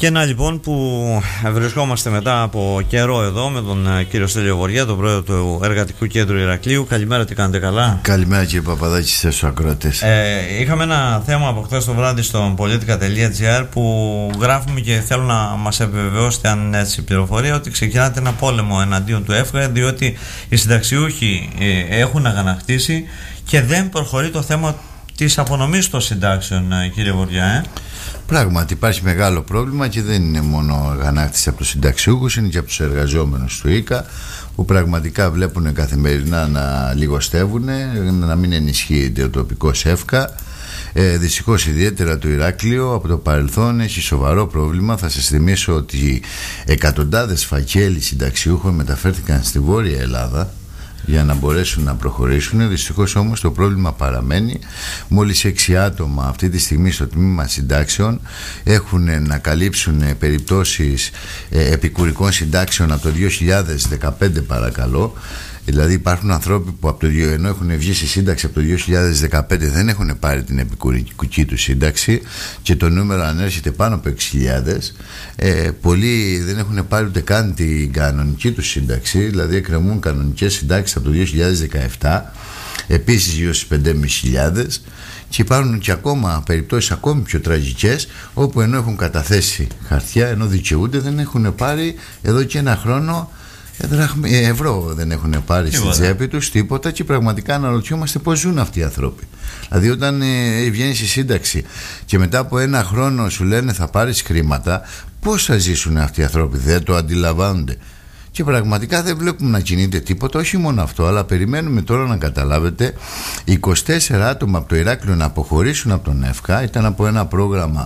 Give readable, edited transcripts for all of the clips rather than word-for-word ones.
Και να λοιπόν που βρισκόμαστε μετά από καιρό εδώ με τον κύριο Στέλιο Βοριά, τον πρόεδρο του Εργατικού Κέντρου Ηρακλείου. Καλημέρα, τι κάνετε, καλά? Καλημέρα κύριε Παπαδάκη, στους ακροατές. Είχαμε ένα θέμα από χθες το βράδυ στο politica.gr που γράφουμε και θέλω να μας επιβεβαιώσετε αν είναι έτσι η πληροφορία, ότι ξεκινάτε ένα πόλεμο εναντίον του ΕΦΚΑ, διότι οι συνταξιούχοι έχουν αγανακτήσει και δεν προχωρεί το θέμα της απονομής των συντάξεων, κύριε Βοριά. Πράγματι υπάρχει μεγάλο πρόβλημα και δεν είναι μόνο αγανάκτηση από τους συνταξιούχους, είναι και από τους εργαζόμενους του ΙΚΑ, που πραγματικά βλέπουν καθημερινά να λιγοστεύουν, να μην ενισχύεται ο τοπικός ΕΦΚΑ. Δυστυχώς ιδιαίτερα το Ηράκλειο από το παρελθόν έχει σοβαρό πρόβλημα. Θα σας θυμίσω ότι εκατοντάδες φακέλοι συνταξιούχων μεταφέρθηκαν στη Βόρεια Ελλάδα για να μπορέσουν να προχωρήσουν. Δυστυχώς όμως το πρόβλημα παραμένει. Μόλις 6 άτομα αυτή τη στιγμή στο τμήμα συντάξεων έχουν να καλύψουν περιπτώσεις επικουρικών συντάξεων από το 2015, παρακαλώ. Δηλαδή υπάρχουν άνθρωποι που ενώ έχουν βγει στη σύνταξη από το 2015 δεν έχουν πάρει την επικουρική του σύνταξη και το νούμερο ανέρχεται πάνω από 6.000. Πολλοί δεν έχουν πάρει ούτε καν την κανονική του σύνταξη, δηλαδή εκκρεμούν κανονικές συντάξεις από το 2017, επίσης γύρω στις 5.500. Και υπάρχουν και ακόμα περιπτώσεις ακόμη πιο τραγικές, όπου ενώ έχουν καταθέσει χαρτιά, ενώ δικαιούνται, δεν έχουν πάρει εδώ και ένα χρόνο ευρώ, δεν έχουν πάρει στην τσέπη τους τίποτα. Και πραγματικά αναρωτιόμαστε πώς ζουν αυτοί οι άνθρωποι. Δηλαδή όταν βγαίνει στη σύνταξη και μετά από ένα χρόνο σου λένε θα πάρεις χρήματα, πώς θα ζήσουν αυτοί οι άνθρωποι? Δεν το αντιλαμβάνονται. Και πραγματικά δεν βλέπουμε να κινείται τίποτα. Όχι μόνο αυτό, αλλά περιμένουμε τώρα να καταλάβετε 24 άτομα από το Ηράκλειο να αποχωρήσουν από τον ΕΦΚΑ. Ήταν από ένα πρόγραμμα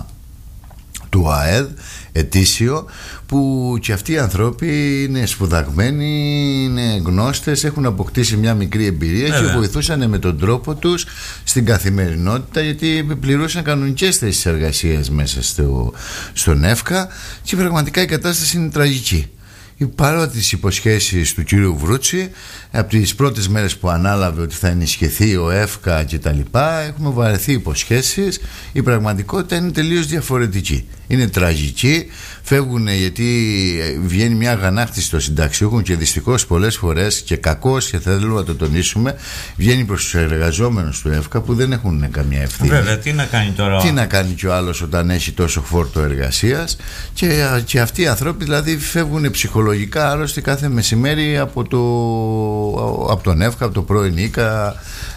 του ΑΕΔ ετήσιο, που και αυτοί οι άνθρωποι είναι σπουδαγμένοι, είναι γνώστες, έχουν αποκτήσει μια μικρή εμπειρία και βοηθούσαν με τον τρόπο τους στην καθημερινότητα, γιατί πληρούσαν κανονικές θέσεις εργασίας μέσα στον ΕΦΚΑ. Και πραγματικά η κατάσταση είναι τραγική. Παρά τις υποσχέσεις του κύριου Βρούτση από τις πρώτες μέρες που ανάλαβε ότι θα ενισχυθεί ο ΕΦΚΑ και τα λοιπά, έχουμε βαρεθεί υποσχέσεις. Η πραγματικότητα είναι τελείως διαφορετική. Είναι τραγική. Φεύγουν γιατί βγαίνει μια αγανάκτηση των συνταξιούχων και δυστυχώς πολλές φορές, και κακώς, και θέλουμε να το τονίσουμε, βγαίνει προς τους εργαζόμενους του ΕΦΚΑ που δεν έχουν καμία ευθύνη. Βέβαια, τι να κάνει τώρα? Τι να κάνει κι ο άλλος όταν έχει τόσο φόρτο εργασίας? Και αυτοί οι άνθρωποι δηλαδή φεύγουν ψυχολογικά άρρωστοι κάθε μεσημέρι από τον ΕΦΚΑ, από το πρώην ΙΚΑ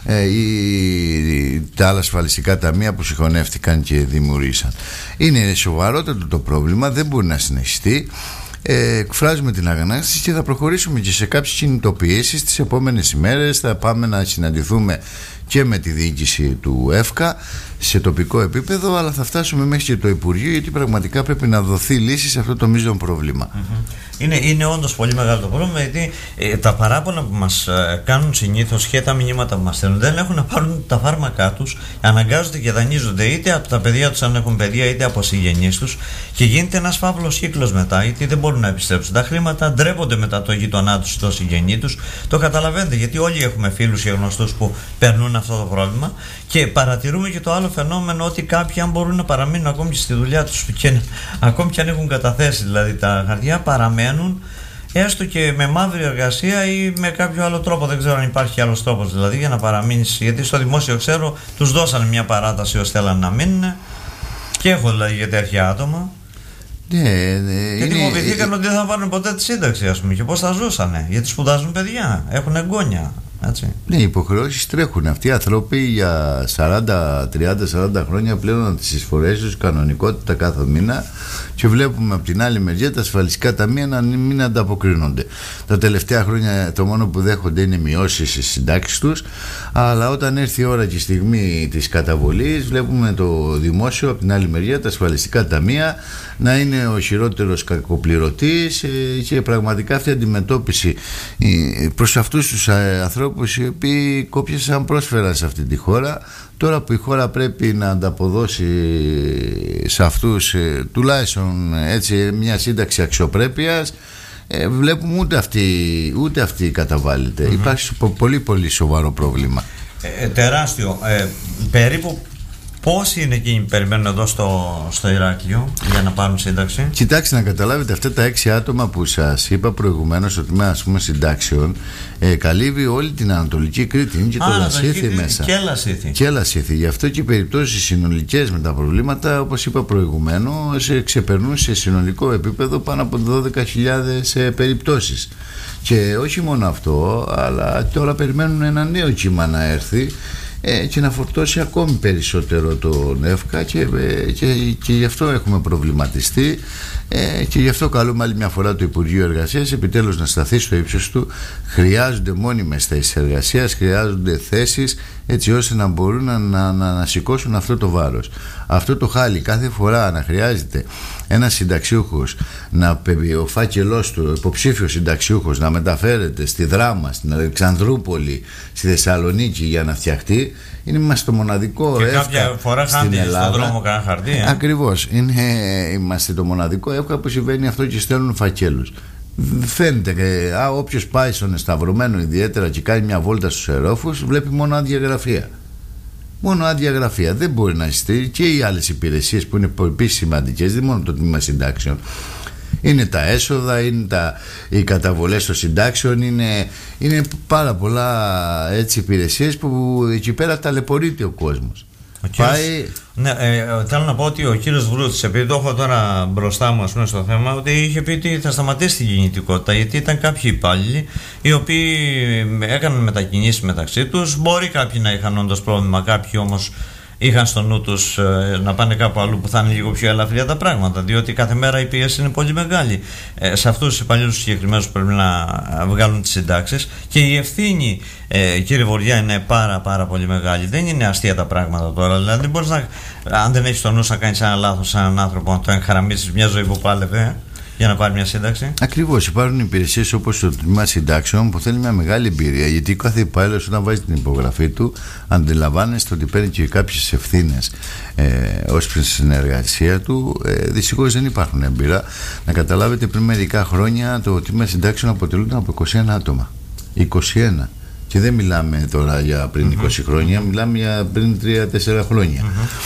ή τα άλλα ασφαλιστικά ταμεία που συγχωνεύτηκαν και δημιουργήσαν. Είναι σοβαρότερο το πρόβλημα, δεν μπορεί να συνεχιστεί. Εκφράζουμε την αγανάκτηση και θα προχωρήσουμε και σε κάποιες κινητοποιήσεις τις επόμενες ημέρες. Θα πάμε να συναντηθούμε και με τη διοίκηση του ΕΦΚΑ σε τοπικό επίπεδο, αλλά θα φτάσουμε μέχρι και το Υπουργείο, γιατί πραγματικά πρέπει να δοθεί λύση σε αυτό το μείζον πρόβλημα. Είναι όντως πολύ μεγάλο το πρόβλημα, γιατί τα παράπονα που μας κάνουν συνήθως και τα μηνύματα που μας στέλνουν, δεν έχουν να πάρουν τα φάρμακά τους, αναγκάζονται και δανείζονται είτε από τα παιδιά τους αν έχουν παιδιά, είτε από συγγενείς τους, και γίνεται ένας φαύλος κύκλος μετά, γιατί δεν μπορούν να επιστρέψουν τα χρήματα, ντρέπονται μετά το γείτονά τους ή το συγγενή τους. Το καταλαβαίνετε, γιατί όλοι έχουμε φίλους και γνωστούς που περνούν αυτό το πρόβλημα. Και παρατηρούμε και το άλλο φαινόμενο, ότι κάποιοι, αν μπορούν να παραμείνουν ακόμη και στη δουλειά τους και ακόμη και αν έχουν καταθέσει δηλαδή τα χαρτιά, παραμένουν έστω και με μαύρη εργασία ή με κάποιο άλλο τρόπο. Δεν ξέρω αν υπάρχει άλλος τρόπος δηλαδή για να παραμείνεις, γιατί στο δημόσιο, ξέρω, τους δώσανε μια παράταση ώστε θέλαν να μείνουν, και έχω δηλαδή για τέτοια άτομα. Γιατί φοβηθήκαν ότι δεν θα πάρουν ποτέ τη σύνταξη, ας πούμε, και πώς θα ζούσανε, γιατί σπουδάζουν παιδιά, έχουν εγγόνια. Έτσι. Ναι, οι υποχρεώσεις τρέχουν. Αυτοί οι άνθρωποι για 30-40 χρόνια πλέον τις εισφορές τους κανονικότητα κάθε μήνα, και βλέπουμε από την άλλη μεριά τα ασφαλιστικά ταμεία να μην ανταποκρίνονται. Τα τελευταία χρόνια το μόνο που δέχονται είναι μειώσεις στις συντάξεις τους, αλλά όταν έρθει η ώρα και η στιγμή της καταβολής, βλέπουμε το δημόσιο από την άλλη μεριά, τα ασφαλιστικά ταμεία, να είναι ο χειρότερος κακοπληρωτής, και πραγματικά αυτή η αντιμετώπιση προς αυτούς τους ανθρώπους οι οποίοι κόπιασαν πρόσφερα σε αυτή τη χώρα, τώρα που η χώρα πρέπει να ανταποδώσει σε αυτούς τουλάχιστον έτσι μια σύνταξη αξιοπρέπειας, βλέπουμε ούτε αυτή καταβάλλεται. Υπάρχει πολύ πολύ σοβαρό πρόβλημα. Τεράστιο. Περίπου Πόσοι είναι εκείνοι που περιμένουν εδώ στο Ηράκλειο για να πάρουν σύνταξη? Κοιτάξτε, να καταλάβετε, αυτά τα 6 άτομα που σας είπα προηγουμένως, ότι με, ας πούμε, συντάξεων, καλύβει όλη την Ανατολική Κρήτη. Είναι και το Λασίθι μέσα. Και Λασίθι. Γι' αυτό και οι περιπτώσεις συνολικές με τα προβλήματα, όπως είπα προηγουμένως, ξεπερνούν σε συνολικό επίπεδο πάνω από 12.000 περιπτώσεις. Και όχι μόνο αυτό, αλλά τώρα περιμένουν ένα νέο κύμα να έρθει και να φορτώσει ακόμη περισσότερο τον ΕΦΚΑ και γι' αυτό έχουμε προβληματιστεί και γι' αυτό καλούμε άλλη μια φορά το Υπουργείο Εργασίας επιτέλους να σταθεί στο ύψος του. Χρειάζονται μόνιμες θέσεις εργασίας, χρειάζονται θέσεις έτσι ώστε να μπορούν να σηκώσουν αυτό το βάρος. Αυτό το χάλι κάθε φορά να χρειάζεται ένας συνταξιούχος, ο φάκελός του, ο υποψήφιος συνταξιούχος, να μεταφέρεται στη Δράμα, στην Αλεξανδρούπολη, στη Θεσσαλονίκη για να φτιαχτεί. Είμαστε το μοναδικό ΕΦΚΑ στην Ελλάδα. Κάποια φορά χάνει στον δρόμο κανένα χαρτί. Ακριβώς. Είμαστε το μοναδικό ΕΦΚΑ που συμβαίνει αυτό και στέλνουν φακέλους. Φαίνεται όποιος πάει στον Σταυρωμένο ιδιαίτερα και κάνει μια βόλτα στους Ερόφους, βλέπει μόνο άδεια γραφεία. Μόνο άδεια γραφεία. Δεν μπορεί να στείλει και οι άλλες υπηρεσίες που είναι επίσης σημαντικές, δεν μόνο το τμήμα συντάξεων. Είναι τα έσοδα, είναι οι καταβολές των συντάξεων, είναι πάρα πολλά έτσι υπηρεσίες που εκεί πέρα ταλαιπωρείται ο κόσμος. Ναι, θέλω να πω ότι ο κύριος Βρούτης, επειδή το έχω τώρα μπροστά μου, ας πούμε, στο θέμα, ότι είχε πει ότι θα σταματήσει την κινητικότητα, γιατί ήταν κάποιοι υπάλληλοι οι οποίοι έκαναν μετακινήσεις μεταξύ τους. Μπορεί κάποιοι να είχαν όντως πρόβλημα, κάποιοι όμως είχαν στο νου τους να πάνε κάπου αλλού που θα είναι λίγο πιο ελαφριά τα πράγματα, διότι κάθε μέρα η πίεση είναι πολύ μεγάλη. Σε αυτούς τους υπαλλήλους συγκεκριμένους πρέπει να βγάλουν τις συντάξεις και η ευθύνη, κύριε Βοριά, είναι πάρα πολύ μεγάλη. Δεν είναι αστεία τα πράγματα τώρα. Δηλαδή, μπορείς αν δεν έχεις στο νου να κάνεις ένα λάθος σε έναν άνθρωπο, να το εγχαραμίσεις μια ζωή που πάλευε για να πάρει μια σύνταξη. Ακριβώς. Υπάρχουν υπηρεσίες όπως το τμήμα συντάξεων που θέλει μια μεγάλη εμπειρία, γιατί κάθε υπάλληλος όταν βάζει την υπογραφή του αντιλαμβάνεστε ότι παίρνει και κάποιες ευθύνες ως προς τη συνεργασία του. Δυστυχώς δεν υπάρχουν έμπειρα. Να καταλάβετε, πριν μερικά χρόνια το τμήμα συντάξεων αποτελούνταν από 21 άτομα. 21. Και δεν μιλάμε τώρα για πριν 20 χρόνια, μιλάμε για πριν 3-4 χρόνια.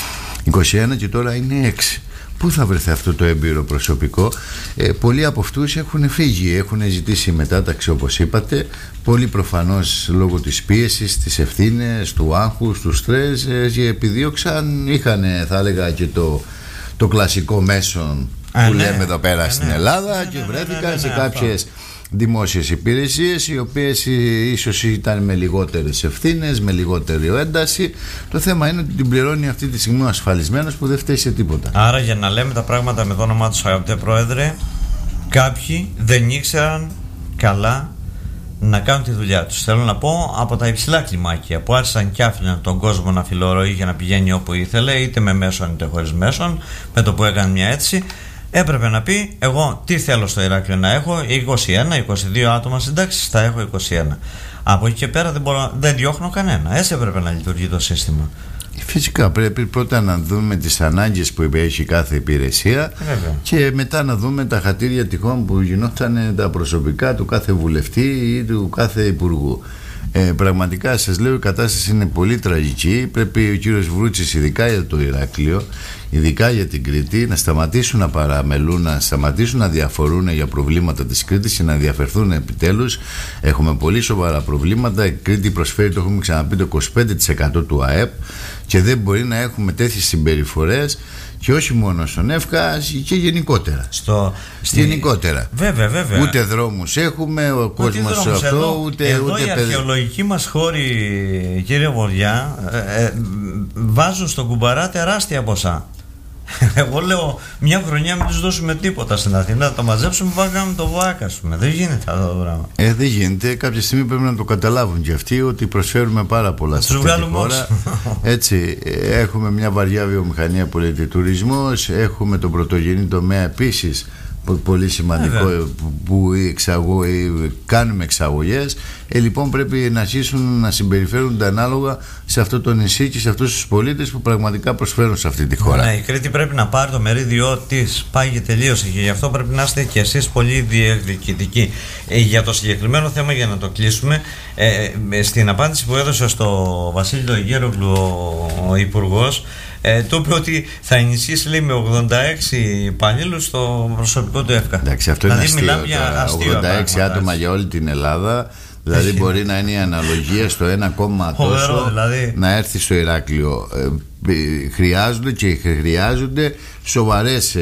21 και τώρα είναι 6. Πού θα βρεθεί αυτό το έμπειρο προσωπικό? Πολλοί από αυτούς έχουν φύγει, έχουν ζητήσει μετάταξη όπως είπατε. Πολλοί προφανώς λόγω της πίεσης, της ευθύνες, του άγχους, του στρες και επιδίωξαν, είχαν θα έλεγα και το κλασικό μέσον που λέμε εδώ πέρα στην Ελλάδα και βρέθηκαν σε κάποιες δημόσιες υπηρεσίες οι οποίες ίσως ήταν με λιγότερες ευθύνες, με λιγότερη ένταση. Το θέμα είναι ότι την πληρώνει αυτή τη στιγμή ο ασφαλισμένος που δεν φταίει σε τίποτα. Άρα, για να λέμε τα πράγματα με το όνομά τους, αγαπητέ Πρόεδρε, κάποιοι δεν ήξεραν καλά να κάνουν τη δουλειά τους. Θέλω να πω, από τα υψηλά κλιμάκια που άρχισαν και άφηναν τον κόσμο να φιλορροεί για να πηγαίνει όπου ήθελε, είτε με μέσον είτε χωρίς μέσον, με το που έκανε μια αίτηση, έπρεπε να πει: εγώ τι θέλω στο Ηράκλειο να έχω, 21-22 άτομα συντάξεις, θα έχω 21. Από εκεί και πέρα δεν διώχνω κανένα. Έτσι έπρεπε να λειτουργεί το σύστημα. Φυσικά πρέπει πρώτα να δούμε τις ανάγκες που έχει κάθε υπηρεσία. Και μετά να δούμε τα χατήρια τυχόν που γινόταν τα προσωπικά του κάθε βουλευτή ή του κάθε υπουργού. Πραγματικά σας λέω, η κατάσταση είναι πολύ τραγική. Πρέπει ο κύριος Βρούτσης, ειδικά για το Ηράκλειο, ειδικά για την Κρήτη, να σταματήσουν να παραμελούν, να σταματήσουν να διαφορούν για προβλήματα της Κρήτης και να διαφερθούν επιτέλους. Έχουμε πολύ σοβαρά προβλήματα. Η Κρήτη προσφέρει, το έχουμε ξαναπεί, το 25% του ΑΕΠ και δεν μπορεί να έχουμε τέτοιες συμπεριφορές. Και όχι μόνο στον ΕΦΚΑ και γενικότερα. Γενικότερα. Βέβαια. Ούτε δρόμους έχουμε, ο κόσμος αυτό, ούτε οι αρχαιολογικοί μας χώροι, κύριε Βοριά, βάζουν στον κουμπαρά τεράστια ποσά. Εγώ λέω, μια χρονιά μην τους δώσουμε τίποτα στην Αθήνα, το μαζέψουμε, πάμε το ΒΟΑΚ, ας πούμε. Δεν γίνεται αυτό το πράγμα. Δεν γίνεται. Κάποια στιγμή πρέπει να το καταλάβουν και αυτοί ότι προσφέρουμε πάρα πολλά σε αυτή τη χώρα. Έτσι, έχουμε μια βαριά βιομηχανία που λέγεται τουρισμός, έχουμε τον πρωτογενή τομέα επίσης πολύ σημαντικό που κάνουμε εξαγωγές. Λοιπόν, πρέπει να αρχίσουν να συμπεριφέρονται ανάλογα σε αυτό το νησί και σε αυτούς τους πολίτες που πραγματικά προσφέρουν σε αυτή τη χώρα. Ναι, η Κρήτη πρέπει να πάρει το μερίδιό της. Πάει και τελείωσε, και γι' αυτό πρέπει να είστε και εσείς πολύ διεκδικητικοί. Για το συγκεκριμένο θέμα, για να το κλείσουμε, στην απάντηση που έδωσε στο Βασίλη Λογέρογλου ο Υπουργός, του είπε ότι θα ενισχύσει, λέει, με 86 υπαλλήλους στο προσωπικό του ΕΦΚΑ. Εντάξει, αυτό δηλαδή, είναι μιλάμε για αστείο 86 άτομα για όλη την Ελλάδα. Δηλαδή μπορεί να είναι η αναλογία στο 1, τόσο δηλαδή, να έρθει στο Ηράκλειο. Χρειάζονται και χρειάζονται σοβαρές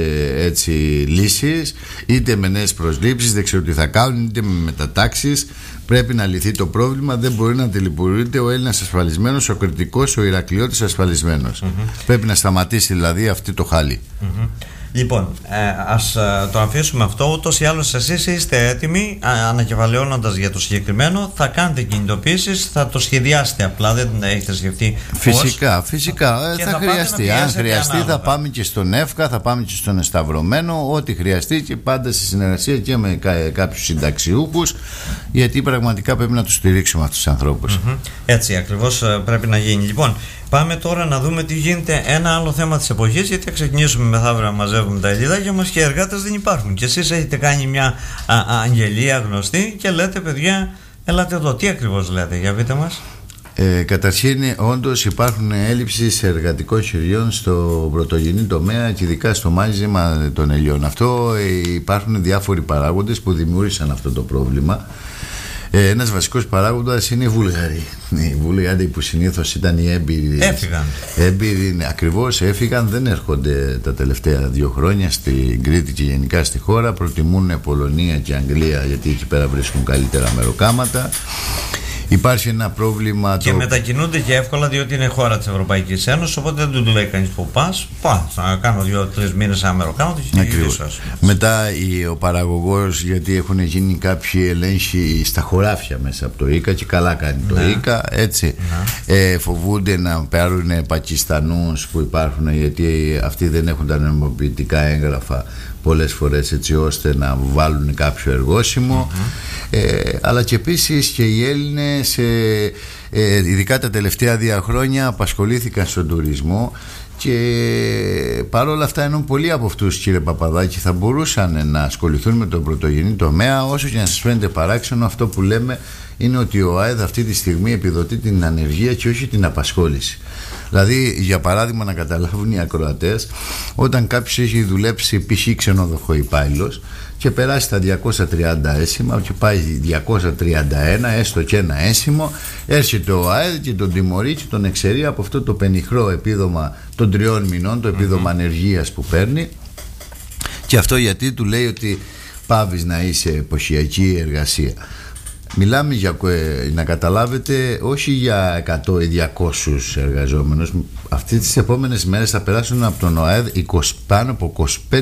λύσεις, είτε με νέες προσλήψεις, δεν ξέρω τι θα κάνουν, είτε με μετατάξεις. Πρέπει να λυθεί το πρόβλημα. Δεν μπορεί να τελειπωρείται ο Έλληνας ασφαλισμένος, ο κριτικός, ο Ηρακλειώτης ασφαλισμένος. Πρέπει να σταματήσει δηλαδή αυτή το χάλι. Λοιπόν, ας το αφήσουμε αυτό. Ούτως ή άλλως εσείς είστε έτοιμοι, ανακεφαλαιώνοντας για το συγκεκριμένο, θα κάνετε κινητοποίησεις, θα το σχεδιάσετε, απλά δεν έχετε σκεφτεί πώς. Φυσικά θα χρειαστεί. Αν χρειαστεί θα πάμε και στον ΕΦΚΑ, θα πάμε και στον Εσταυρωμένο, ό,τι χρειαστεί, και πάντα σε συνεργασία και με κάποιους συνταξιούχους, γιατί πραγματικά πρέπει να τους στηρίξουμε αυτούς τους ανθρώπους. Έτσι ακριβώς πρέπει να γίνει. Λοιπόν, πάμε τώρα να δούμε τι γίνεται. Ένα άλλο θέμα της εποχής, γιατί θα ξεκινήσουμε μεθαύριο να μαζεύουμε τα ελίδάκια μας και οι εργάτες δεν υπάρχουν. Και εσείς έχετε κάνει μια αγγελία γνωστή και λέτε, παιδιά, έλατε εδώ. Τι ακριβώς λέτε, για πείτε μας. Καταρχήν, όντως υπάρχουν έλλειψεις εργατικών χεριών στο πρωτογενή τομέα και ειδικά στο μάζεμα των ελιών. Αυτό υπάρχουν διάφοροι παράγοντες που δημιούργησαν αυτό το πρόβλημα. Ένας βασικός παράγοντας είναι οι Βούλγαροι. Οι Βούλγαροι που συνήθως ήταν οι έμπειροι. Έμπειροι, ακριβώς, έφυγαν, δεν έρχονται τα τελευταία 2 χρόνια στην Κρήτη και γενικά στη χώρα. Προτιμούν Πολωνία και Αγγλία, γιατί εκεί πέρα βρίσκουν καλύτερα μεροκάματα. Υπάρχει ένα πρόβλημα. Και μετακινούνται και εύκολα, διότι είναι χώρα της Ευρωπαϊκής Ένωσης. Οπότε δεν του λέει κανείς που πας. Θα κάνω 2-3 μήνες αμεροκάματο και γυρίσω. Μετά ο παραγωγός, γιατί έχουν γίνει κάποιοι ελέγχοι στα χωράφια μέσα από το ΙΚΑ, και καλά κάνει το ΙΚΑ. Έτσι. Φοβούνται να πάρουν Πακιστανούς που υπάρχουν, γιατί αυτοί δεν έχουν τα νομιμοποιητικά έγγραφα πολλές φορές, έτσι ώστε να βάλουν κάποιο εργόσιμο. Αλλά και επίσης και οι Έλληνες, ειδικά τα τελευταία 2 χρόνια, απασχολήθηκαν στον τουρισμό, και παρόλα αυτά, ενώ πολλοί από αυτούς, κύριε Παπαδάκη, θα μπορούσαν να ασχοληθούν με τον πρωτογενή τομέα, όσο και να σας φαίνεται παράξενο, αυτό που λέμε είναι ότι ο ΑΕΔ αυτή τη στιγμή επιδοτεί την ανεργία και όχι την απασχόληση. Δηλαδή, για παράδειγμα, να καταλάβουν οι ακροατές, όταν κάποιος έχει δουλέψει π.χ. ξενοδοχό υπάλληλος και περάσει τα 230 έσημα και πάει 231, έστω και ένα έσημο, έρχεται ο ΑΕΔ και τον τιμωρεί και τον εξαιρεί από αυτό το πενιχρό επίδομα των 3 μηνών, το επίδομα ανεργίας που παίρνει. Και αυτό γιατί του λέει ότι πάβεις να είσαι εποχιακή εργασία. Μιλάμε για, να καταλάβετε, όχι για 100 ή 200 εργαζόμενους. Αυτές τις επόμενες μέρες θα περάσουν από τον ΟΑΕΔ πάνω από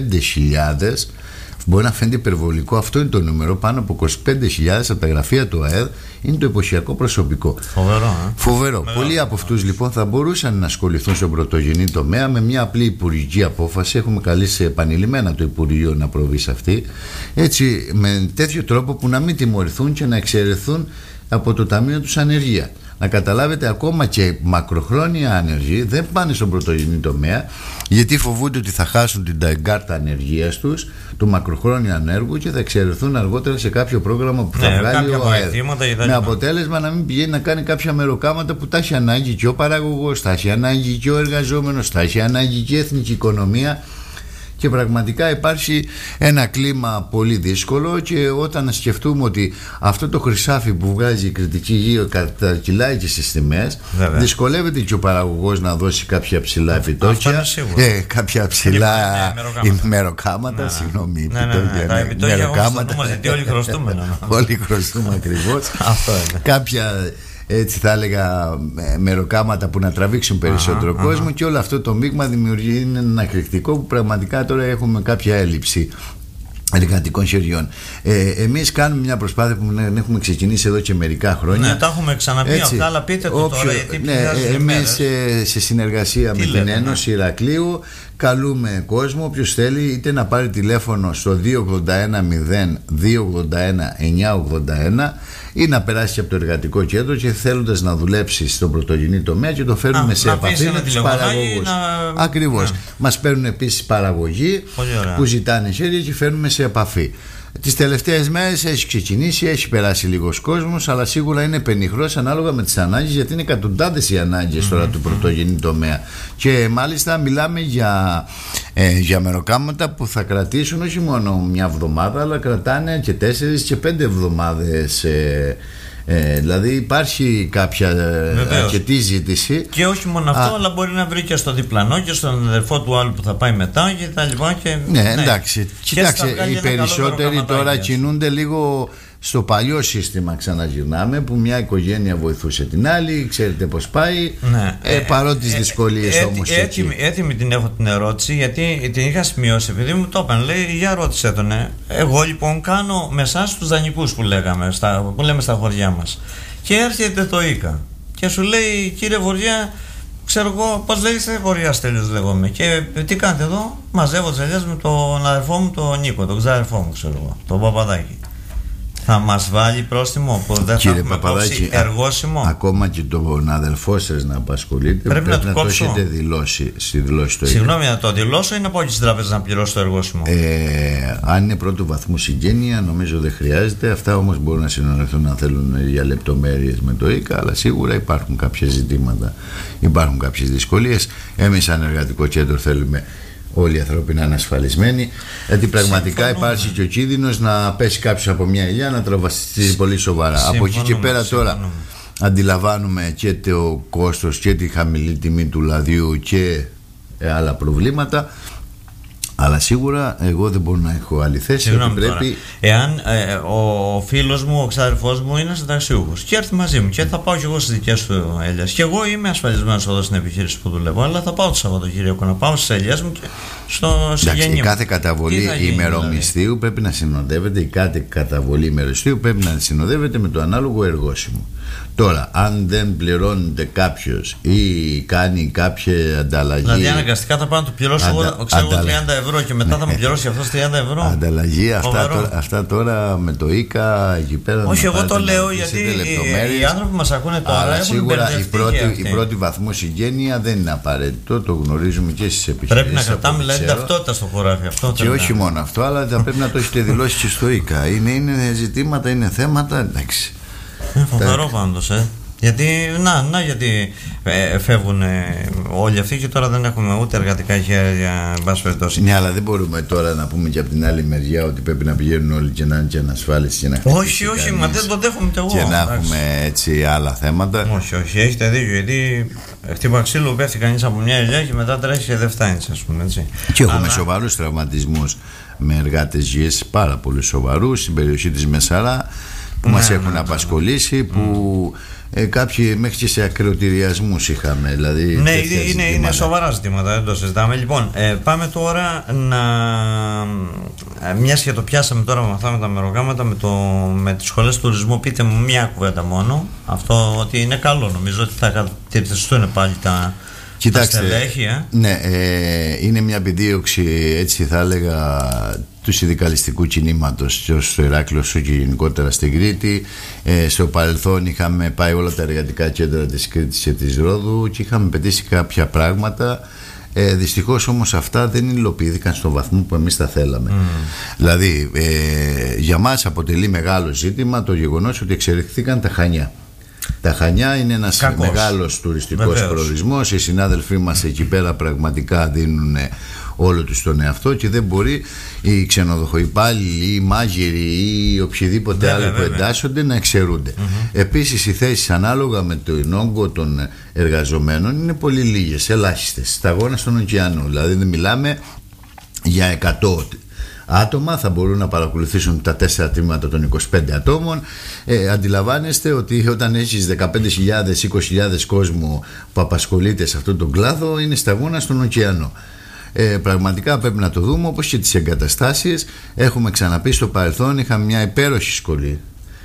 25.000. Μπορεί να φαίνεται υπερβολικό, αυτό είναι το νούμερο. Πάνω από 25.000 από τα γραφεία του ΑΕΔ είναι το εποχιακό προσωπικό. Φοβερό. Πολλοί από αυτούς λοιπόν θα μπορούσαν να ασχοληθούν στον πρωτογενή τομέα με μια απλή υπουργική απόφαση. Έχουμε καλέσει επανειλημμένα το Υπουργείο να προβεί σε αυτή. Έτσι, με τέτοιο τρόπο που να μην τιμωρηθούν και να εξαιρεθούν από το Ταμείο τους ανεργία. Να καταλάβετε, ακόμα και μακροχρόνια άνεργοι δεν πάνε στον πρωτογενή τομέα, γιατί φοβούνται ότι θα χάσουν την κάρτα ανεργίας τους, του μακροχρόνια ανέργου, και θα εξαιρεθούν αργότερα σε κάποιο πρόγραμμα που θα βγάλει ο ΑΕΔ. Με αποτέλεσμα να μην πηγαίνει να κάνει κάποια μεροκάματα που τα έχει ανάγκη και ο παραγωγός, τα έχει ανάγκη και ο εργαζόμενος, τα έχει ανάγκη και η εθνική οικονομία. Και πραγματικά υπάρχει ένα κλίμα πολύ δύσκολο, και όταν σκεφτούμε ότι αυτό το χρυσάφι που βγάζει η κριτική γύρω κατακυλάει και στις τιμές, δυσκολεύεται και ο παραγωγός να δώσει κάποια ψηλά επιτόκια, κάποια ψηλά μεροκάματα, συγγνώμη, μεροκάματα, γιατί όλοι χρωστούμε. Όλοι χρωστούμε ακριβώς. Κάποια, έτσι θα έλεγα, μεροκάματα που να τραβήξουν περισσότερο κόσμο, και όλο αυτό το μείγμα δημιουργεί ένα εκρηκτικό που πραγματικά τώρα έχουμε κάποια έλλειψη εργατικών χεριών. Εμείς κάνουμε μια προσπάθεια που έχουμε ξεκινήσει εδώ και μερικά χρόνια. Ναι, τα έχουμε ξαναπεί αυτά, αλλά πείτε το τώρα, γιατί εμείς σε συνεργασία με την Ένωση Ηρακλείου καλούμε κόσμο, όποιος θέλει, είτε να πάρει τηλέφωνο στο 281 0 281 981, ή να περάσει και από το εργατικό κέντρο και θέλοντας να δουλέψει στον πρωτογενή τομέα και το φέρνουμε σε επαφή με τους παραγωγούς. Ακριβώς. Μας παίρνουν επίσης παραγωγοί που ζητάνε χέρια και φέρνουμε σε επαφή. Τις τελευταίες μέρες έχει ξεκινήσει, έχει περάσει λίγος κόσμος, αλλά σίγουρα είναι πενιχρός ανάλογα με τις ανάγκες, γιατί είναι εκατοντάδες οι ανάγκες τώρα του πρωτογενή τομέα. Και μάλιστα μιλάμε για μεροκάματα που θα κρατήσουν όχι μόνο μια εβδομάδα, αλλά κρατάνε και 4 και 5 εβδομάδες. Δηλαδή υπάρχει κάποια αρκετή ζήτηση. Και όχι μόνο αυτό, αλλά μπορεί να βρει και στο διπλανό και στον αδερφό του άλλου που θα πάει μετά και τα λοιπά. Ναι, εντάξει. Κοιτάξτε, οι περισσότεροι τώρα κινούνται λίγο στο παλιό σύστημα, ξαναγυρνάμε, που μια οικογένεια βοηθούσε την άλλη, ξέρετε πως πάει, παρότι τις δυσκολίες όμως. Έτοιμη την έχω την ερώτηση, γιατί την είχα σημειώσει, επειδή μου το είπαν, λέει, για ρώτησε τον. Εγώ λοιπόν κάνω με εσάς τους δανεικούς που λέμε στα χωριά μας, και έρχεται το ΙΚΑ και σου λέει, κύριε Βοριά, ξέρω εγώ, πώς λέγεστε, Βοριά Στέλιος λέγομαι, και τι κάνετε εδώ? Μαζεύω τις ελιές με τον αδερφό μου, τον Νίκο, τον ξάδερφό μου, ξέρω εγώ, τον Παπαδάκη. Θα μας βάλει πρόστιμο που δεν θα έχουμε κόψει εργόσιμο? Ακόμα και τον αδελφό σας να απασχολείτε, πρέπει να το έχετε δηλώσει στη δηλώση του. Συγγνώμη, να το δηλώσω ή να πάω και στην τράπεζα να πληρώσω το εργόσιμο? Αν είναι πρώτου βαθμού συγγένεια, νομίζω δεν χρειάζεται. Αυτά όμως μπορούν να συνεννοηθούν αν θέλουν για λεπτομέρειες με το ΙΚΑ, αλλά σίγουρα υπάρχουν κάποια ζητήματα, υπάρχουν κάποιες δυσκολίες. Εμείς, σαν εργατικό κέντρο, θέλουμε όλοι οι άνθρωποι να είναι ασφαλισμένοι, γιατί πραγματικά υπάρχει και ο κίνδυνος να πέσει κάποιος από μια ηλιά, να τραυματιστεί πολύ σοβαρά. Από εκεί και πέρα τώρα αντιλαμβάνουμε και το κόστος και τη χαμηλή τιμή του λαδιού και άλλα προβλήματα, αλλά σίγουρα εγώ δεν μπορώ να έχω άλλη θέση. Πρέπει... Εάν ο φίλος μου, ο ξαδερφός μου είναι συνταξιούχος και έρθει μαζί μου και θα πάω και εγώ στις δικές του ελιές, και εγώ είμαι ασφαλισμένος εδώ στην επιχείρηση που δουλεύω, αλλά θα πάω το Σαββατοκύριακο να πάω στις ελιές μου και στο συγγενή μου. Κάθε καταβολή ημερομισθίου πρέπει να συνοδεύεται, η κάθε καταβολή ημερομισθίου πρέπει να συνοδεύεται με το ανάλογο εργόσιμο. Τώρα, αν δεν πληρώνεται κάποιος ή κάνει κάποια ανταλλαγή. Δηλαδή, αναγκαστικά θα πάω να του πληρώσω εγώ 30 ευρώ και μετά θα μου πληρώσει αυτός 30 ευρώ. Ανταλλαγή, αυτά τώρα με το ΙΚΑ εκεί πέρα. Όχι, εγώ το λέω γιατί οι άνθρωποι που μας ακούνε τώρα. Αλλά σίγουρα η πρώτη βαθμό συγγένεια δεν είναι απαραίτητο, το γνωρίζουμε και στις επιχειρήσεις. Πρέπει να κρατάμε δηλαδή ταυτότητα στο χωράφι αυτό. Και όχι μόνο αυτό, αλλά θα πρέπει να το έχετε δηλώσει και στο ΙΚΑ. Είναι ζητήματα, είναι θέματα, εντάξει. Φοβερό πάντως, γιατί γιατί φεύγουν όλοι αυτοί και τώρα δεν έχουμε ούτε εργατικά χέρια, εν πάση περιπτώσει. Ναι, αλλά δεν μπορούμε τώρα να πούμε και από την άλλη μεριά ότι πρέπει να πηγαίνουν όλοι και να είναι και ανασφάλιση και να χτυπήσει. Όχι, μα δεν το δέχομαι εγώ. Και να έχουμε έτσι άλλα θέματα. Όχι, έχετε δίκιο, γιατί χτύπα ξύλο, πέφτει κανείς από μια ελιά και μετά τρέχει και δεν φτάνει, ας πούμε, έτσι. Και έχουμε σοβαρούς τραυματισμούς με εργάτες υγείας, πάρα πολύ σοβαρούς στην περιοχή της Μεσαρά, που μας έχουν απασχολήσει, που κάποιοι μέχρι και σε ακροτηριασμούς είχαμε. Δηλαδή, ναι, είναι σοβαρά ζητήματα, δεν το συζητάμε. Λοιπόν, πάμε τώρα μιας και το πιάσαμε τώρα με αυτά με τα μεροκάματα, με τις σχολές τουρισμού, πείτε μου μια κουβέντα μόνο. Αυτό ότι είναι καλό, νομίζω ότι θα κατηρθιστούν πάλι τα... Κοιτάξτε, στελέχη, ναι, είναι μια επιδίωξη, έτσι θα έλεγα, του συνδικαλιστικού κινήματος στο Ηράκλειο όσο και γενικότερα στην Κρήτη. Στο παρελθόν είχαμε πάει όλα τα εργατικά κέντρα της Κρήτης και της Ρόδου και είχαμε πετύχει κάποια πράγματα. Δυστυχώς όμως αυτά δεν υλοποιήθηκαν στο βαθμό που εμείς τα θέλαμε. Δηλαδή για μας αποτελεί μεγάλο ζήτημα το γεγονός ότι εξελιχθήκαν τα Χανιά. Τα Χανιά είναι ένας μεγάλος τουριστικός προορισμός. Οι συνάδελφοί μας εκεί πέρα πραγματικά δίνουν όλο τους τον εαυτό και δεν μπορεί οι ξενοδοχοϊπάλληλοι, οι μάγειροι ή οποιοδήποτε άλλο που εντάσσονται να εξαιρούνται. Επίσης οι θέσεις ανάλογα με τον όγκο των εργαζομένων είναι πολύ λίγες, ελάχιστες, σταγόνα στον ωκεανό. Δηλαδή δεν μιλάμε για 100 άτομα, θα μπορούν να παρακολουθήσουν τα 4 τμήματα των 25 ατόμων. Αντιλαμβάνεστε ότι όταν έχεις 15.000-20.000 κόσμο που απασχολείται σε αυτόν τον κλάδο, είναι σταγόνα στον ωκεανό. Πραγματικά πρέπει να το δούμε, όπως και τις εγκαταστάσεις. Έχουμε ξαναπεί στο παρελθόν, είχαμε μια υπέροχη σχολή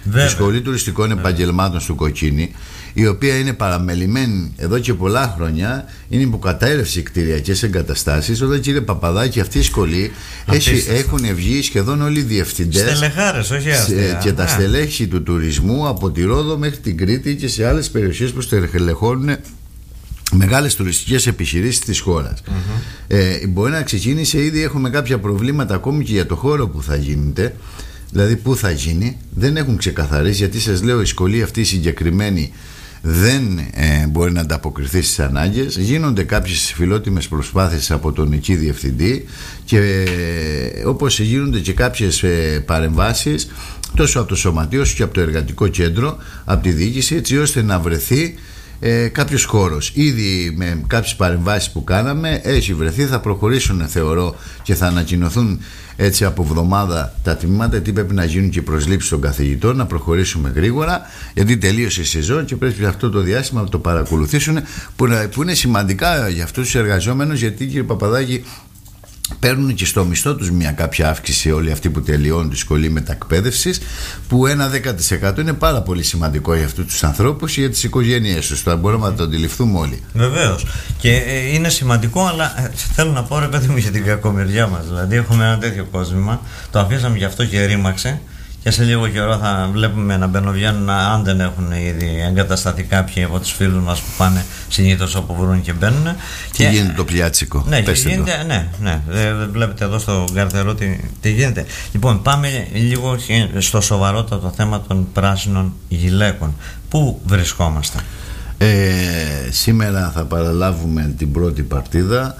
η Σχολή Τουριστικών Επαγγελμάτων στο Κοκκίνι, η οποία είναι παραμελημένη εδώ και πολλά χρόνια, είναι υποκατάρρευση κτηριακές εγκαταστάσεις. Όταν, κύριε Παπαδάκη, αυτή η σχολή έχουν βγει σχεδόν όλοι οι διευθυντές, στελεχάρες, όχι αστεία, και τα στελέχη του τουρισμού από τη Ρόδο μέχρι την Κρήτη και σε άλλες περιοχές που στελεχώνουν μεγάλες τουριστικές επιχειρήσεις της χώρας. Μπορεί να ξεκίνησε ήδη, έχουμε κάποια προβλήματα ακόμη και για το χώρο που θα γίνεται. Δηλαδή πού θα γίνει, δεν έχουν ξεκαθαρίσει, γιατί σας λέω η σχολή αυτή συγκεκριμένη δεν μπορεί να ανταποκριθεί στις ανάγκες. Γίνονται κάποιες φιλότιμες προσπάθειες από τον εκεί διευθυντή και όπως γίνονται και κάποιες παρεμβάσεις τόσο από το Σωματείο όσο και από το Εργατικό Κέντρο, από τη διοίκηση, έτσι ώστε να βρεθεί κάποιος χώρος. Ήδη με κάποιες παρεμβάσεις που κάναμε έχει βρεθεί, θα προχωρήσουν θεωρώ και θα ανακοινωθούν έτσι από εβδομάδα τα τμήματα, τι πρέπει να γίνουν και οι προσλήψεις των καθηγητών, να προχωρήσουμε γρήγορα, γιατί τελείωσε η σεζόν και πρέπει αυτό το διάστημα να το παρακολουθήσουν, που είναι σημαντικά για αυτούς τους εργαζόμενους, γιατί, κύριε Παπαδάκη, παίρνουν και στο μισθό τους μια κάποια αύξηση όλοι αυτοί που τελειώνουν τη σχολή μετακπαίδευσης, που ένα 10% είναι πάρα πολύ σημαντικό για αυτούς τους ανθρώπους και για τις οικογένειές τους. Τώρα μπορούμε να το αντιληφθούμε όλοι. Βεβαίως. Και είναι σημαντικό, αλλά θέλω να πω, ρε παιδί μου, για την κακομοιριά μας. Δηλαδή, έχουμε ένα τέτοιο κόσμημα, το αφήσαμε γι' αυτό και ρήμαξε. Και σε λίγο καιρό θα βλέπουμε να μπαινοβγαίνουν, αν δεν έχουν ήδη εγκατασταθεί κάποιοι από τους φίλους μας που πάνε συνήθως όπου βρουν και μπαίνουν. Τι γίνεται το πλιάτσικο? Ναι, ναι. Βλέπετε εδώ στο Καρτερό τι γίνεται. Λοιπόν, πάμε λίγο στο σοβαρότατο θέμα των πράσινων γυλαίκων. Πού βρισκόμαστε? Σήμερα θα παραλάβουμε την πρώτη παρτίδα.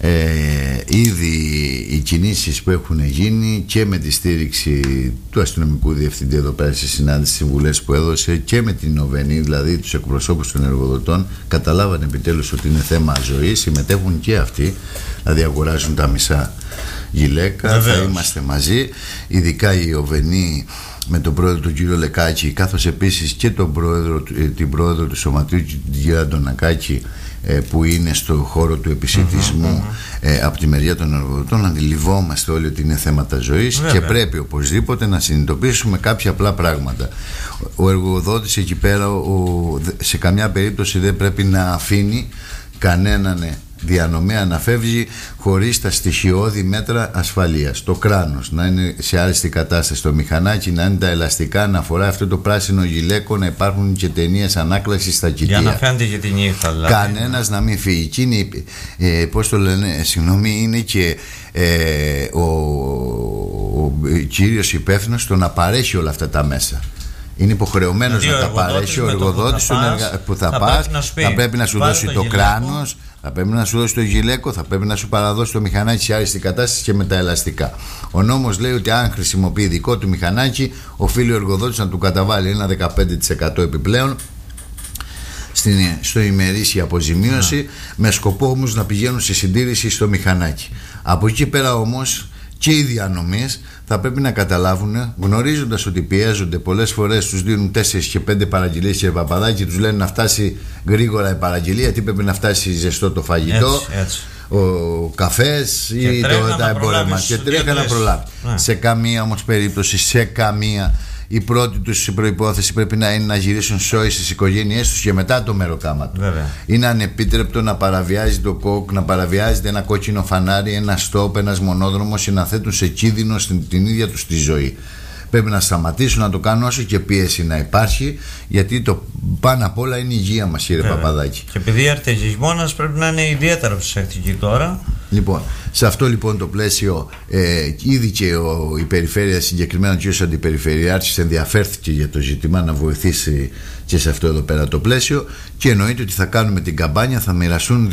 Ήδη οι κινήσεις που έχουν γίνει και με τη στήριξη του αστυνομικού διευθυντή εδώ πέρα στη συνάντηση, συμβουλές που έδωσε, και με την Οβενή, δηλαδή τους εκπροσώπους των εργοδοτών, καταλάβανε επιτέλους ότι είναι θέμα ζωής, συμμετέχουν και αυτοί, δηλαδή αγοράζουν τα μισά γυλαίκα. Βεβαίως. Θα είμαστε μαζί, ειδικά η Οβενή με τον πρόεδρο του κύριο Λεκάκη, καθώς επίσης και την πρόεδρο του Σωματείου, την κυρία Αντωνακάκη, που είναι στο χώρο του επισιτισμού από τη μεριά των εργοδοτών. Αντιληφόμαστε όλοι ότι είναι θέματα ζωής. Βέβαια. Και πρέπει οπωσδήποτε να συνειδητοποιήσουμε κάποια απλά πράγματα. Ο εργοδότης εκεί πέρα σε καμιά περίπτωση δεν πρέπει να αφήνει κανέναν διανομέα να φεύγει χωρίς τα στοιχειώδη μέτρα ασφαλείας. Το κράνος να είναι σε άριστη κατάσταση, το μηχανάκι να είναι τα ελαστικά, να φοράει αυτό το πράσινο γυλαίκο, να υπάρχουν και ταινίες ανάκλασης στα κοιτία. Για να φαίνεται για την νύχτα, δηλαδή. Κανένας να μην φύγει. Εκείνη, πώς το λένε, συγγνώμη, είναι και ο κύριος υπεύθυνος το να παρέχει όλα αυτά τα μέσα. Είναι υποχρεωμένος να τα παρέχει. Ο εργοδότης που θα πας θα πρέπει να σου δώσει το κράνος, θα πρέπει να σου δώσει το γυλαίκο, θα πρέπει να σου παραδώσει το μηχανάκι σε άριστη κατάσταση και με τα ελαστικά. Ο νόμος λέει ότι αν χρησιμοποιεί δικό του μηχανάκι, οφείλει ο εργοδότης να του καταβάλει ένα 15% επιπλέον στο ημερήσια αποζημίωση, με σκοπό όμως να πηγαίνουν σε συντήρηση στο μηχανάκι. Από εκεί πέρα όμως και οι διανομείς θα πρέπει να καταλάβουν, γνωρίζοντας ότι πιέζονται, πολλές φορές τους δίνουν 4 και 5 παραγγελίες, και Παπαδάκη, τους λένε να φτάσει γρήγορα η παραγγελία, τι πρέπει να φτάσει ζεστό το φαγητό, έτσι. Ο καφές ή τα εμπόρευμα, και τρέχει να προλάβει. Σε καμία όμως περίπτωση, η πρώτη τους προϋπόθεση πρέπει να είναι να γυρίσουν σόι στις οικογένειές τους και μετά το μεροκάμα του. Είναι ανεπίτρεπτο να παραβιάζει το κόκ, να παραβιάζεται ένα κόκκινο φανάρι, ένα στόπ, ένας μονόδρομος, και να θέτουν σε κίνδυνο την ίδια τους τη ζωή. Πρέπει να σταματήσουν να το κάνουν όσο και πίεση να υπάρχει, γιατί το πάνω απ' όλα είναι η υγεία μας, κύριε Παπαδάκη. Και επειδή έρθει ο χειμώνας, πρέπει να είναι ιδιαίτερα προσεκτική τώρα. Λοιπόν, σε αυτό λοιπόν το πλαίσιο, ήδη και η περιφέρεια, συγκεκριμένα ο κ. Αντιπεριφερειάρχης, ενδιαφέρθηκε για το ζήτημα να βοηθήσει και σε αυτό εδώ πέρα το πλαίσιο, και εννοείται ότι θα κάνουμε την καμπάνια, θα μοιραστούν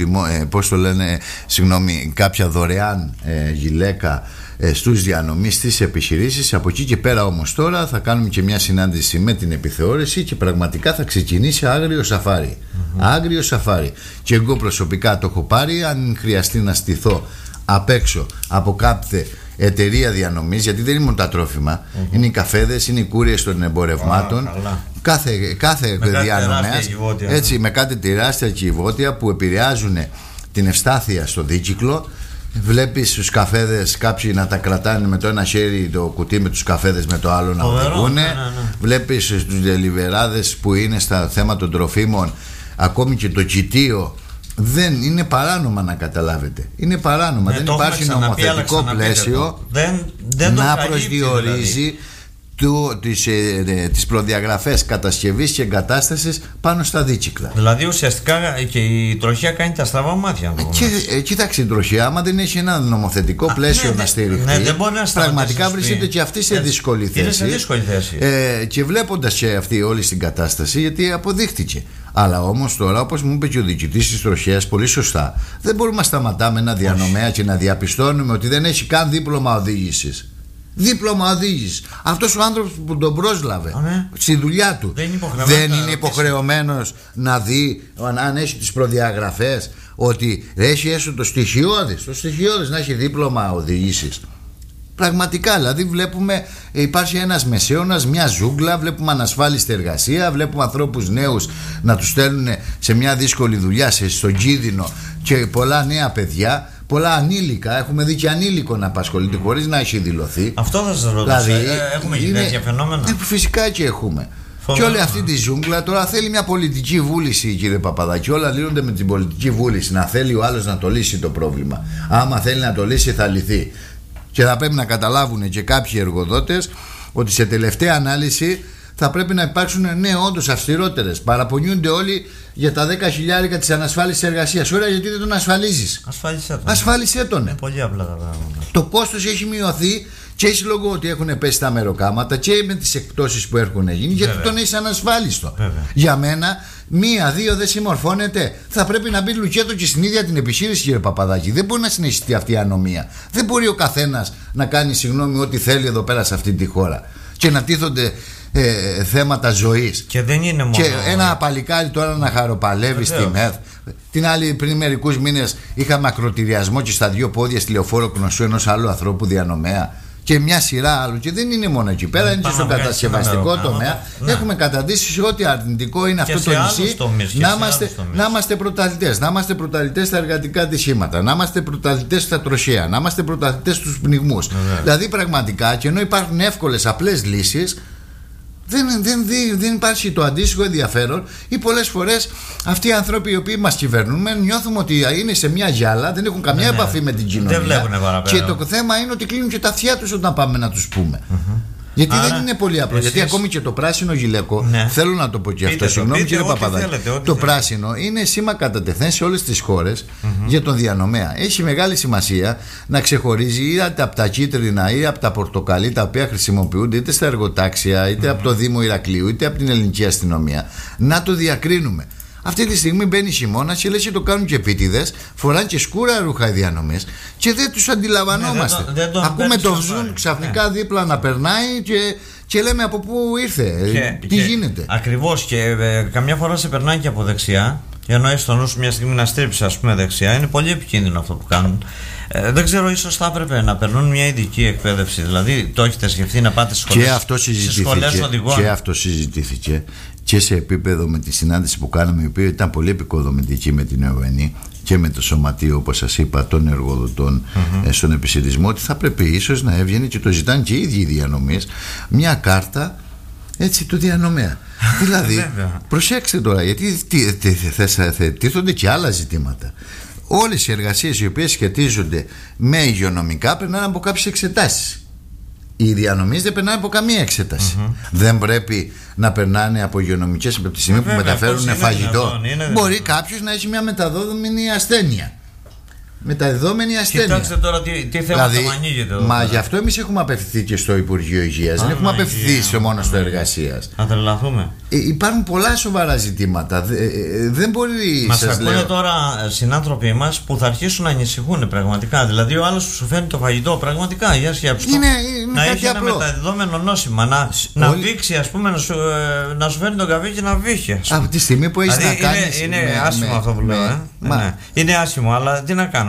κάποια δωρεάν γυλαίκα στους διανομείς, στις επιχειρήσεις. Από εκεί και πέρα όμως τώρα θα κάνουμε και μια συνάντηση με την επιθεώρηση και πραγματικά θα ξεκινήσει άγριο σαφάρι. Άγριο σαφάρι. Και εγώ προσωπικά το έχω πάρει. Αν χρειαστεί να στηθώ απ' έξω από κάποια εταιρεία διανομής, γιατί δεν είναι μόνο τα τρόφιμα, είναι οι καφέδες, είναι οι κούριες των εμπορευμάτων, κάθε διανομέας, έτσι, με κάτι τεράστια κυβότια που επηρεάζουν την ευστάθεια στο δίκυκλο, Βλέπεις στους καφέδες κάποιοι να τα κρατάνε με το ένα χέρι το κουτί με τους καφέδες, με το άλλο να οδηγούν. Βλέπεις στους δελιβεράδες που είναι στα θέματα των τροφίμων, ακόμη και το κοιτίο. Δεν είναι παράνομα, να καταλάβετε. Είναι παράνομα. Δεν υπάρχει νομοθετικό πλαίσιο να προσδιορίζει τις προδιαγραφές κατασκευής και εγκατάστασης πάνω στα δίτσυκλα. Δηλαδή ουσιαστικά και η τροχιά κάνει τα στραβά μάτια. Κοίταξε, η τροχιά, άμα δεν έχει ένα νομοθετικό πλαίσιο να στηριχθεί, πραγματικά βρίσκεται και αυτή σε δύσκολη θέση. Και βλέποντας και αυτή όλη την κατάσταση, γιατί αποδείχτηκε. Αλλά όμως τώρα, όπως μου είπε και ο διοικητής της τροχιάς πολύ σωστά, δεν μπορούμε να σταματάμε ένα διανομέα και να διαπιστώνουμε ότι δεν έχει καν δίπλωμα οδήγησης. Δίπλωμα οδήγησης. Αυτός ο άνθρωπος που τον πρόσλαβε στη δουλειά του δεν είναι υποχρεωμένος να δει αν έχει τις προδιαγραφές, ότι έχει έστω το στοιχειώδης να έχει δίπλωμα οδήγησης. Πραγματικά, δηλαδή βλέπουμε υπάρχει ένας μεσαίωνας, μια ζούγκλα, βλέπουμε ανασφάλιστη εργασία, βλέπουμε ανθρώπους νέους να τους στέλνουν σε μια δύσκολη δουλειά, στον κίνδυνο, και πολλά νέα παιδιά, πολλά ανήλικα. Έχουμε δει και ανήλικο να απασχολείται χωρίς να έχει δηλωθεί. Αυτό θα σας ρωτήσω. Δηλαδή, έχουμε και τέτοια φαινόμενα. Φυσικά και έχουμε. Και όλη αυτή τη ζούγκλα τώρα θέλει μια πολιτική βούληση, κύριε Παπαδάκη. Όλα λύνονται με την πολιτική βούληση. Να θέλει ο άλλος να το λύσει το πρόβλημα. Άμα θέλει να το λύσει, θα λυθεί. Και θα πρέπει να καταλάβουν και κάποιοι εργοδότες ότι σε τελευταία ανάλυση θα πρέπει να υπάρξουν όντως αυστηρότερες. Παραπονιούνται όλοι για τα 10.000 της ανασφάλισης εργασίας. Ωραία, γιατί δεν τον ασφαλίζεις? Ασφάλισέ τον. Είναι πολύ απλά τα πράγματα. Το κόστος έχει μειωθεί και έχει λόγω ότι έχουν πέσει τα μεροκάματα και με τις εκπτώσεις που έχουν γίνει, γιατί τον έχεις ανασφάλιστο. Για μένα, 1-2 δεν συμμορφώνεται. Θα πρέπει να μπει λουκέτο και στην ίδια την επιχείρηση, κύριε Παπαδάκη. Δεν μπορεί να συνεχιστεί αυτή η ανομία. Δεν μπορεί ο καθένας να κάνει ό,τι θέλει εδώ πέρα σε αυτή τη χώρα και να τίθονται θέματα ζωής. Και δεν είναι μόνο. Και ένα παλικάρι τώρα να χαροπαλεύει στη ΜΕΘ. Την άλλη, πριν μερικούς μήνες, είχαμε ακροτηριασμό και στα 2 πόδια στη Λεωφόρο Κνωσού ενός άλλου ανθρώπου διανομέα. Και μια σειρά άλλου. Και δεν είναι μόνο εκεί πέρα, είναι και στον κατασκευαστικό τομέα. Έχουμε καταντήσει ότι αρνητικό είναι αυτό το νησί. Να είμαστε πρωταθλητές. Να είμαστε πρωταθλητές στα εργατικά ατυχήματα. Να είμαστε πρωταθλητές στα τροχαία. Να είμαστε πρωταθλητές στους πνιγμούς. Δηλαδή πραγματικά, και ενώ υπάρχουν εύκολες απλές λύσεις, δεν υπάρχει το αντίστοιχο ενδιαφέρον, ή πολλές φορές αυτοί οι άνθρωποι οι οποίοι μας κυβερνούν νιώθουμε ότι είναι σε μια γυάλα, δεν έχουν καμιά επαφή με την κοινωνία. Δεν βλέπουν παραπέρα. Και το θέμα είναι ότι κλείνουν και τα αυτιά τους όταν πάμε να τους πούμε. Γιατί δεν είναι πολύ απλό. Γιατί ακόμη και το πράσινο γυλαίκο, θέλω να το πω και αυτό, συγγνώμη κύριε Παπαδάκη, το πράσινο είναι σήμα κατά σε όλες τις χώρες για τον διανομέα. Έχει μεγάλη σημασία να ξεχωρίζει είτε από τα κίτρινα ή από τα πορτοκαλί, τα οποία χρησιμοποιούνται είτε στα εργοτάξια, είτε από το Δήμο Ηρακλείου, είτε από την ελληνική αστυνομία. Να το διακρίνουμε. Αυτή τη στιγμή μπαίνει χειμώνας και λες και το κάνουν και επίτηδες, φοράνε και σκούρα ρούχα οι διανομές και δεν τους αντιλαμβανόμαστε. Ακούμε το βζούν ξαφνικά δίπλα να περνάει και λέμε από πού ήρθε, τι γίνεται. Ακριβώς, και καμιά φορά σε περνάει και από δεξιά, ενώ έχει στο νου σου μια στιγμή να στρίψει, ας πούμε, δεξιά. Είναι πολύ επικίνδυνο αυτό που κάνουν. Δεν ξέρω, ίσως θα έπρεπε να περνούν μια ειδική εκπαίδευση. Δηλαδή, το έχετε σκεφτεί να πάτε στις σχολές οδηγών? Και αυτό συζητήθηκε και σε επίπεδο με τη συνάντηση που κάναμε, η οποία ήταν πολύ επικοδομητική με την ΕΟΕΝΗ και με το Σωματείο, όπως σας είπα, των εργοδοτών στον επισητισμό, ότι θα πρέπει ίσως να έβγαινε, και το ζητάνε και οι ίδιοι οι διανομείς, μια κάρτα έτσι του διανομέα. Δηλαδή, προσέξτε τώρα, γιατί τίθονται και άλλα ζητήματα. Όλες οι εργασίες οι οποίες σχετίζονται με υγειονομικά περνάνε από κάποιες εξετάσεις. Οι διανομείς δεν περνάνε από καμία εξέταση. Δεν πρέπει να περνάνε από υγειονομικές από τη στιγμή που μεταφέρουν φαγητό. Μπορεί κάποιος να έχει μια μεταδόμενη ασθένεια. Κοιτάξτε τώρα τι θέμα θα ανοίγεται εδώ. Μα γι' αυτό εμείς έχουμε απευθυνθεί και στο Υπουργείο Υγείας. Δεν έχουμε απευθυνθεί μόνο στο Εργασίας. Να τρελαθούμε. Υπάρχουν πολλά σοβαρά ζητήματα. Δεν μπορεί. Μας ακούνε τώρα συνάνθρωποι μας που θα αρχίσουν να ανησυχούν πραγματικά. Δηλαδή, ο άλλος που σου φέρνει το φαγητό, πραγματικά, για σκέψου. Να έχει ένα μεταδεδομένο νόσημα. Να βήξει, ας πούμε, να σου φέρνει τον καφέ και να βήχει. Από τη στιγμή που έχει να κάνει. Είναι άσχημο αυτό που λέω. Είναι άσχημο, αλλά τι να κάνω.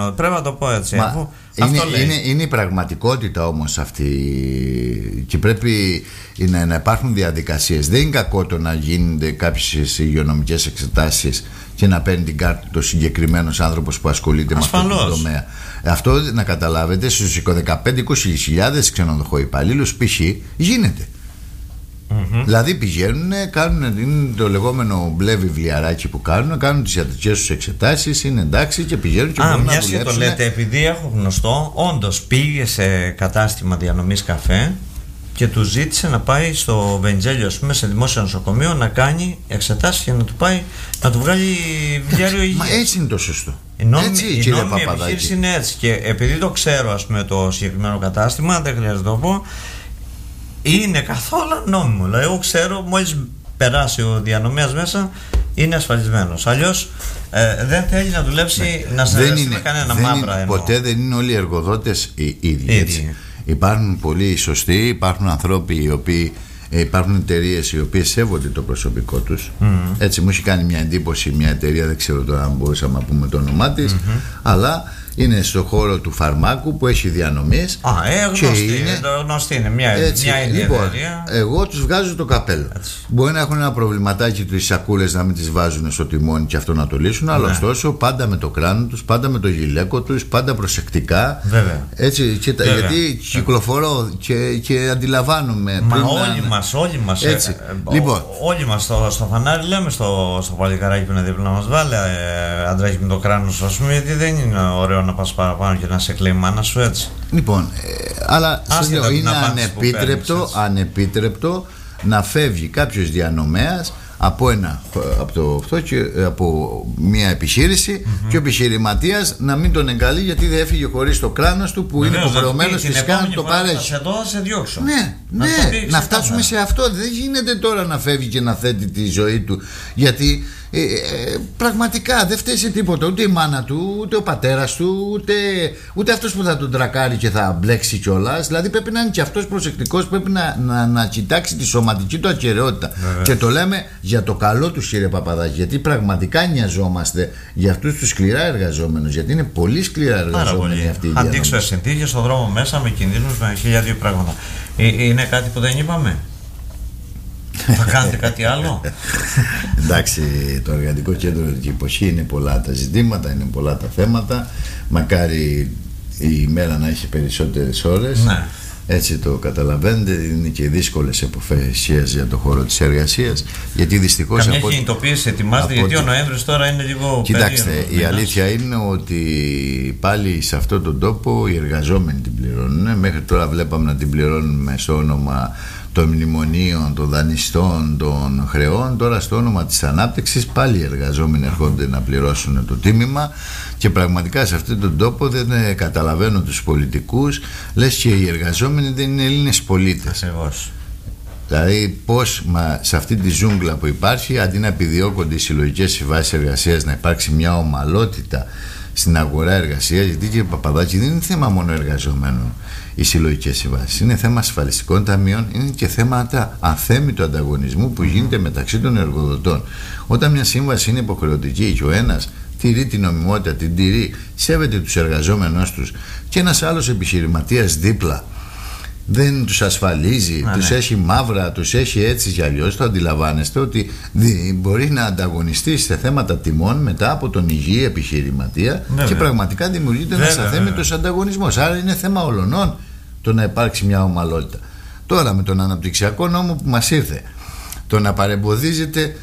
κάνω, πρέπει να το πω έτσι. Είναι η πραγματικότητα όμως αυτή και πρέπει να υπάρχουν διαδικασίες. Δεν είναι κακό το να γίνονται κάποιες υγειονομικές εξετάσεις και να παίρνει την κάρτα το συγκεκριμένος άνθρωπος που ασχολείται με αυτό το τομέα. Αυτό να καταλάβετε, στους 15-20 ξενοδοχοϊπαλλήλους π.χ. γίνεται. Δηλαδή πηγαίνουν, είναι το λεγόμενο μπλε βιβλιαράκι που κάνουν τις ιατρικές τους εξετάσεις, είναι εντάξει και πηγαίνουν και μπορούν να δουλέψουν. Το λέτε, επειδή έχω γνωστό, όντως πήγε σε κατάστημα διανομής καφέ και του ζήτησε να πάει στο Βεντζέλιο, ας πούμε, σε δημόσιο νοσοκομείο να κάνει εξετάσεις και να του πάει να του βγάλει βιβλιάριο υγείας. Μα έτσι είναι το σωστό. Η νόμιμη επιχείρηση είναι έτσι. Και επειδή το ξέρω, ας πούμε, το συγκεκριμένο κατάστημα, δεν χρειάζεται να το πω, είναι καθόλου νόμιμο. Δηλαδή, εγώ ξέρω, μόλις περάσει ο διανομέας μέσα, είναι ασφαλισμένος. Αλλιώς δεν θέλει να δουλέψει, να συνεργαστεί με κανένα μαύρα. Ποτέ δεν είναι όλοι οι εργοδότες οι ίδιοι. Υπάρχουν πολλοί σωστοί, υπάρχουν ανθρώποι οι οποίοι. Υπάρχουν εταιρείες οι οποίες σέβονται το προσωπικό τους. Έτσι, μου έχει κάνει μια εντύπωση μια εταιρεία, δεν ξέρω τώρα αν μπορούσαμε να πούμε το όνομά της, αλλά είναι στον χώρο του φαρμάκου που έχει διανομής. Γνωστή είναι μια λοιπόν, εγώ τους βγάζω το καπέλο. Μπορεί να έχουν ένα προβληματάκι τις σακούλες να μην τις βάζουν στο τιμόνι και αυτό να το λύσουν, αλλά ωστόσο πάντα με το κράνο τους, πάντα με το γυλαίκο τους, πάντα προσεκτικά. Έτσι, γιατί κυκλοφορώ και αντιλαμβάνομαι. Όλοι μας λοιπόν, όλοι μας στο φανάρι λέμε στο παλικαράκι που είναι δίπλα να μας βάλει αντράκι με το κράνος, ας πούμε, γιατί δεν είναι ωραίο να πας παραπάνω και να σε κλαίει η μάνα σου, έτσι. Λοιπόν, αλλά είναι ανεπίτρεπτο να φεύγει κάποιος διανομέας από μια επιχείρηση και ο επιχειρηματίας να μην τον εγκαλεί γιατί δεν έφυγε χωρίς το κράνος του που είναι υποχρεωμένος φυσικά να το παρέχει. Σε διώξω. Ναι, να φτάσουμε σε αυτό. Δεν γίνεται τώρα να φεύγει και να θέτει τη ζωή του, γιατί πραγματικά δεν φταίει σε τίποτα, ούτε η μάνα του, ούτε ο πατέρας του, ούτε αυτός που θα τον τρακάρει και θα μπλέξει κιόλας. Δηλαδή πρέπει να είναι και αυτός προσεκτικός, πρέπει να κοιτάξει τη σωματική του ακεραιότητα. Και το λέμε για το καλό του, κύριε Παπαδάκη, γιατί πραγματικά νοιαζόμαστε για αυτούς τους σκληρά εργαζόμενους, γιατί είναι πολύ σκληρά εργαζόμενοι αυτοί οι διανομές. Αντίξωες συνθήκες στον δρόμο μέσα με κινδύνους, με 1002 πράγματα. Είναι κάτι που δεν είπαμε? Θα κάνετε κάτι άλλο? Εντάξει, το Εργατικό Κέντρο Κηποσχή είναι πολλά τα ζητήματα, είναι πολλά τα θέματα. Μακάρι η ημέρα να έχει περισσότερες ώρες. Ναι. Έτσι το καταλαβαίνετε, είναι και δύσκολες εποφές για το χώρο της εργασίας. Γιατί δυστυχώς. Καμιά κινητοποίηση ετοιμάζεται, γιατί ο Νοέμβρης τώρα είναι λίγο. Κοιτάξτε, η αλήθεια είναι ότι πάλι σε αυτόν τον τόπο οι εργαζόμενοι την πληρώνουν. Μέχρι τώρα βλέπαμε να την πληρώνουμε στο όνομα των μνημονίων, των δανειστών, των χρεών. Τώρα στο όνομα της ανάπτυξης πάλι οι εργαζόμενοι έρχονται να πληρώσουν το τίμημα και πραγματικά σε αυτόν τον τόπο δεν καταλαβαίνω τους πολιτικούς, λες και οι εργαζόμενοι δεν είναι Έλληνες πολίτες. Ακριβώς. Δηλαδή πώς σε αυτή τη ζούγκλα που υπάρχει, αντί να επιδιώκονται οι συλλογικές συμβάσεις εργασίας, να υπάρξει μια ομαλότητα στην αγορά εργασίας, γιατί, κύριε Παπαδάκη, δεν είναι θέμα μόνο εργαζομένων οι συλλογικές συμβάσεις, είναι θέμα ασφαλιστικών ταμείων, είναι και θέματα αθέμητου ανταγωνισμού που γίνεται μεταξύ των εργοδοτών. Όταν μια σύμβαση είναι υποχρεωτική και ο ένας τηρεί την νομιμότητα, την τηρεί, σέβεται τους εργαζόμενους τους και ένας άλλος επιχειρηματίας δίπλα δεν τους ασφαλίζει, τους έχει μαύρα, τους έχει έτσι κι αλλιώς, το αντιλαμβάνεστε ότι μπορεί να ανταγωνιστεί σε θέματα τιμών μετά από τον υγιή επιχειρηματία. Και πραγματικά δημιουργείται ένας αθέμητος ανταγωνισμός. Άρα είναι θέμα ολονών το να υπάρξει μια ομαλότητα. Τώρα με τον αναπτυξιακό νόμο που μας ήρθε, το να παρεμποδίζεται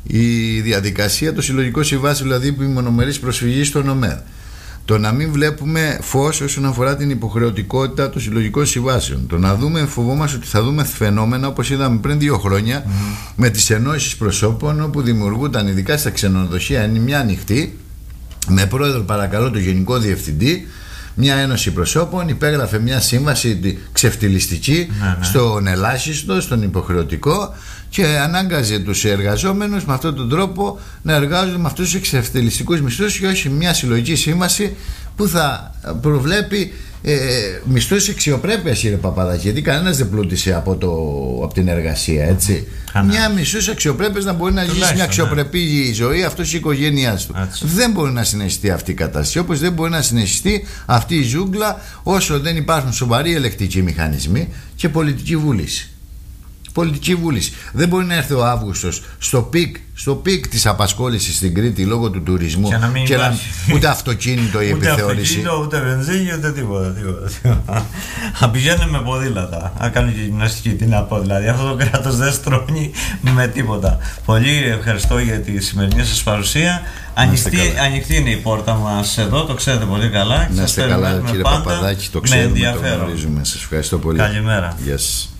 η διαδικασία των συλλογικών συμβάσεων, δηλαδή η μονομερής προσφυγή στον ΟΜΕΔ, το να μην βλέπουμε φως όσον αφορά την υποχρεωτικότητα των συλλογικών συμβάσεων, το να δούμε, φοβόμαστε ότι θα δούμε φαινόμενα όπως είδαμε πριν 2 χρόνια με τις ενώσεις προσώπων, όπου δημιουργούνταν ειδικά στα ξενοδοχεία μια ανοιχτή με πρόεδρο παρακαλώ τον Γενικό Διευθυντή, μια ένωση προσώπων υπέγραφε μια σύμβαση ξεφτυλιστική στον ελάχιστο, στον υποχρεωτικό, και ανάγκαζε τους εργαζόμενους με αυτόν τον τρόπο να εργάζονται με αυτούς τους εξευτελιστικούς μισθούς και όχι μια συλλογική σύμβαση που θα προβλέπει μισθούς αξιοπρέπειας, κύριε Παπαδάκη, γιατί κανένας δεν πλούτησε από την εργασία, έτσι. Μια μισθούς αξιοπρέπειας να μπορεί να ζήσει μια αξιοπρεπή ζωή αυτός η οικογένειά του. Δεν μπορεί να συνεχιστεί αυτή η κατάσταση, όπως δεν μπορεί να συνεχιστεί αυτή η ζούγκλα όσο δεν υπάρχουν σοβαροί ελεκτικοί μηχανισμοί και πολιτική βούληση. Πολιτική βούληση. Δεν μπορεί να έρθει ο Αύγουστος στο πικ της απασχόλησης στην Κρήτη λόγω του τουρισμού και ούτε αυτοκίνητο η επιθεώρηση. Ούτε βενζίνη, ούτε τίποτα. Θα πηγαίνουν με ποδήλατα. Αν κάνουν και γυμναστική, τι να πω. Δηλαδή αυτό το κράτος δεν στρώνει με τίποτα. Πολύ ευχαριστώ για τη σημερινή σας παρουσία. Ανοιχτή είναι η πόρτα μας εδώ, το ξέρετε πολύ καλά. Να είστε καλά, κύριε Παπαδάκη, το ξέρουμε, το γνωρίζουμε. Σας ευχαριστώ πολύ. Καλημέρα. Γεια σας.